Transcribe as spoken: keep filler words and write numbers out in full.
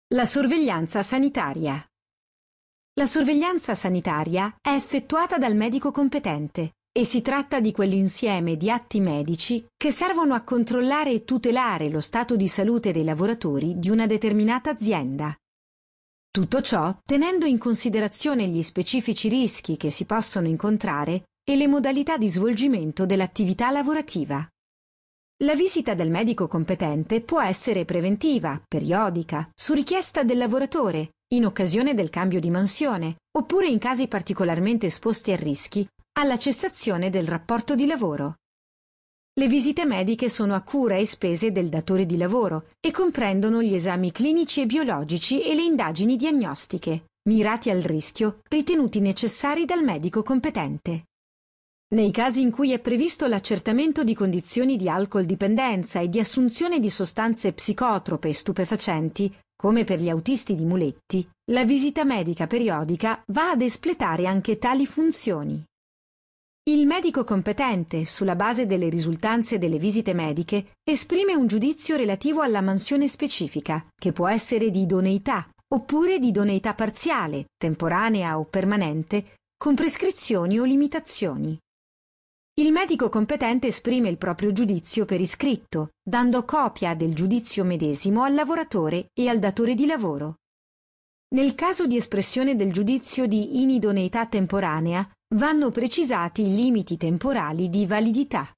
La sorveglianza sanitaria. La sorveglianza sanitaria è effettuata dal medico competente e si tratta di quell'insieme di atti medici che servono a controllare e tutelare lo stato di salute dei lavoratori di una determinata azienda. Tutto ciò tenendo in considerazione gli specifici rischi che si possono incontrare e le modalità di svolgimento dell'attività lavorativa. La visita del medico competente può essere preventiva, periodica, su richiesta del lavoratore, in occasione del cambio di mansione, oppure in casi particolarmente esposti a rischi, alla cessazione del rapporto di lavoro. Le visite mediche sono a cura e spese del datore di lavoro e comprendono gli esami clinici e biologici e le indagini diagnostiche, mirati al rischio, ritenuti necessari dal medico competente. Nei casi in cui è previsto l'accertamento di condizioni di alcol-dipendenza e di assunzione di sostanze psicotrope e stupefacenti, come per gli autisti di muletti, la visita medica periodica va ad espletare anche tali funzioni. Il medico competente, sulla base delle risultanze delle visite mediche, esprime un giudizio relativo alla mansione specifica, che può essere di idoneità, oppure di idoneità parziale, temporanea o permanente, con prescrizioni o limitazioni. Il medico competente esprime il proprio giudizio per iscritto, dando copia del giudizio medesimo al lavoratore e al datore di lavoro. Nel caso di espressione del giudizio di inidoneità temporanea, vanno precisati i limiti temporali di validità.